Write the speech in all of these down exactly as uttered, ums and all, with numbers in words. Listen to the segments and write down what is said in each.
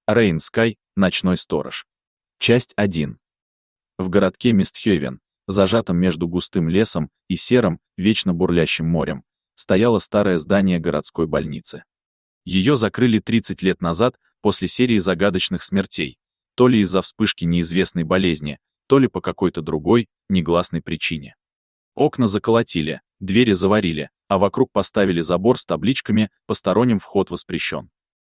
Рейн Скай, ночной сторож. Часть один. В городке Мистхёвен, зажатом между густым лесом и серым, вечно бурлящим морем, стояло старое здание городской больницы. Ее закрыли тридцать лет назад после серии загадочных смертей, то ли из-за вспышки неизвестной болезни, то ли по какой-то другой, негласной причине. Окна заколотили, двери заварили, а вокруг поставили забор с табличками «Посторонним вход воспрещен».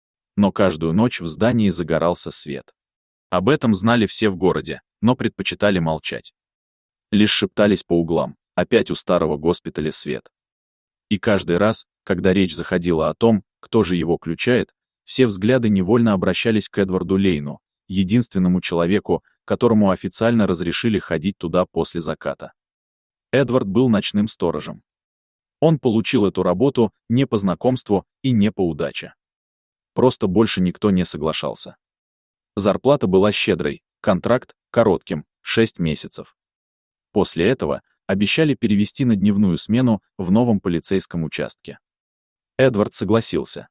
Но каждую ночь в здании загорался свет. Об этом знали все в городе, но предпочитали молчать. Лишь шептались по углам: опять у старого госпиталя свет. И каждый раз, когда речь заходила о том, кто же его включает, все взгляды невольно обращались к Эдварду Лейну, единственному человеку, которому официально разрешили ходить туда после заката. Эдвард был ночным сторожем. Он получил эту работу не по знакомству и не по удаче. Просто больше никто не соглашался. Зарплата была щедрой, контракт — коротким, шесть месяцев. После этого обещали перевести на дневную смену в новом полицейском участке. Эдвард согласился.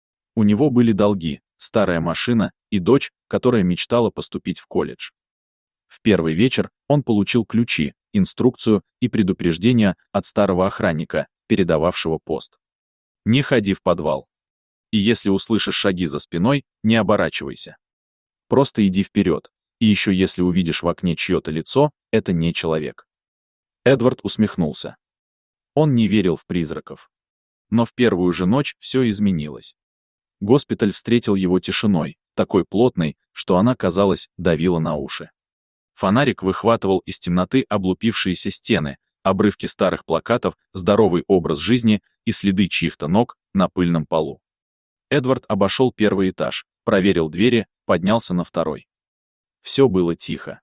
У него были долги, старая машина и дочь, которая мечтала поступить в колледж. В первый вечер он получил ключи, инструкцию и предупреждение от старого охранника, передававшего пост. Не ходи в подвал. И если услышишь шаги за спиной, не оборачивайся. Просто иди вперед, и еще если увидишь в окне чье-то лицо, это не человек. Эдвард усмехнулся. Он не верил в призраков. Но в первую же ночь все изменилось. Госпиталь встретил его тишиной, такой плотной, что она, казалось, давила на уши. Фонарик выхватывал из темноты облупившиеся стены, обрывки старых плакатов, здоровый образ жизни и следы чьих-то ног на пыльном полу. Эдвард обошел первый этаж, проверил двери, поднялся на второй. Все было тихо.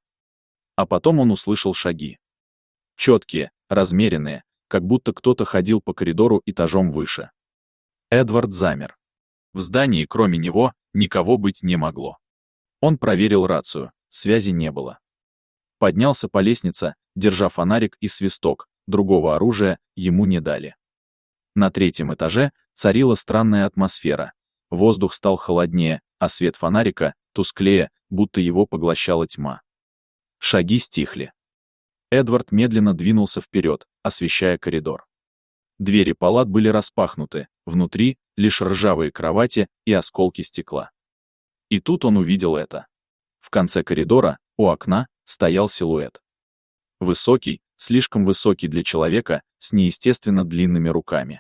А потом он услышал шаги. Четкие, размеренные, как будто кто-то ходил по коридору этажом выше. Эдвард замер. В здании, кроме него, никого быть не могло. Он проверил рацию, связи не было. Поднялся по лестнице, держа фонарик и свисток, другого оружия ему не дали. На третьем этаже царила странная атмосфера. Воздух стал холоднее, а свет фонарика тусклее, будто его поглощала тьма. Шаги стихли. Эдвард медленно двинулся вперед, освещая коридор. Двери палат были распахнуты, внутри лишь ржавые кровати и осколки стекла. И тут он увидел это. В конце коридора, у окна, стоял силуэт. Высокий, слишком высокий для человека, с неестественно длинными руками.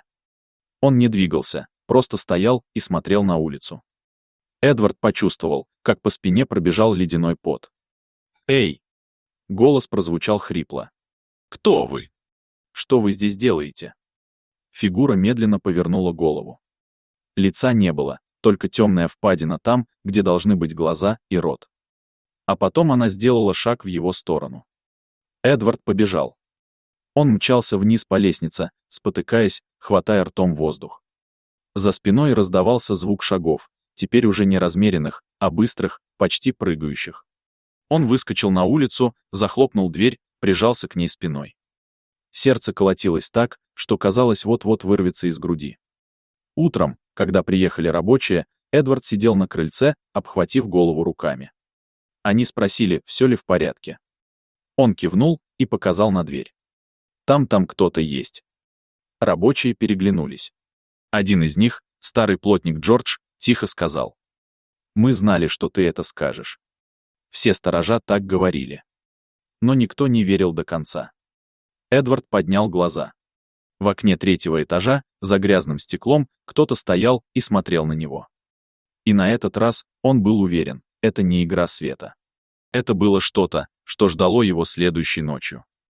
Он не двигался, просто стоял и смотрел на улицу. Эдвард почувствовал, как по спине пробежал ледяной пот. «Эй!» Голос прозвучал хрипло. «Кто вы? Что вы здесь делаете?» Фигура медленно повернула голову. Лица не было, только темная впадина там, где должны быть глаза и рот. А потом она сделала шаг в его сторону. Эдвард побежал. Он мчался вниз по лестнице, спотыкаясь, хватая ртом воздух. За спиной раздавался звук шагов, теперь уже не размеренных, а быстрых, почти прыгающих. Он выскочил на улицу, захлопнул дверь, прижался к ней спиной. Сердце колотилось так, что казалось, вот-вот вырвется из груди. Утром, когда приехали рабочие, Эдвард сидел на крыльце, обхватив голову руками. Они спросили, все ли в порядке. Он кивнул и показал на дверь. Там-там кто-то есть. Рабочие переглянулись. Один из них, старый плотник Джордж, тихо сказал: «Мы знали, что ты это скажешь». Все сторожа так говорили. Но никто не верил до конца. Эдвард поднял глаза. В окне третьего этажа, за грязным стеклом, кто-то стоял и смотрел на него. И на этот раз он был уверен, это не игра света. Это было что-то, что ждало его следующей ночью.